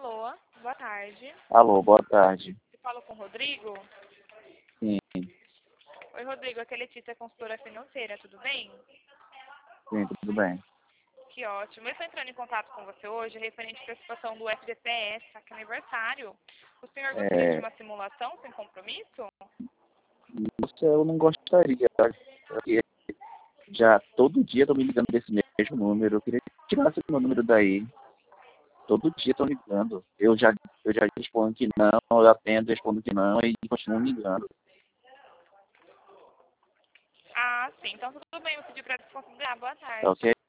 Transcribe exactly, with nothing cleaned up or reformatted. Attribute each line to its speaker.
Speaker 1: Alô, boa tarde.
Speaker 2: Alô, boa tarde.
Speaker 1: Você fala com o Rodrigo?
Speaker 2: Sim,
Speaker 1: Oi, Rodrigo, aqui é Letícia, consultora financeira, tudo bem?
Speaker 2: sim, tudo bem.
Speaker 1: Que ótimo. Eu estou entrando em contato com você hoje referente à participação do F G T S, tá, que é aniversário. O senhor gostaria de
Speaker 2: É,
Speaker 1: uma simulação sem compromisso?
Speaker 2: isso eu não gostaria, porque já todo dia estão me ligando desse mesmo número. Eu queria que tirasse meu número daí. Todo dia estão ligando. Eu já, eu já respondo que não, eu atendo, respondo que não, e continuam me ligando.
Speaker 1: Ah, sim. Então tudo bem, eu pedi para desconsiderar. Boa
Speaker 2: Tá
Speaker 1: tarde.
Speaker 2: ok?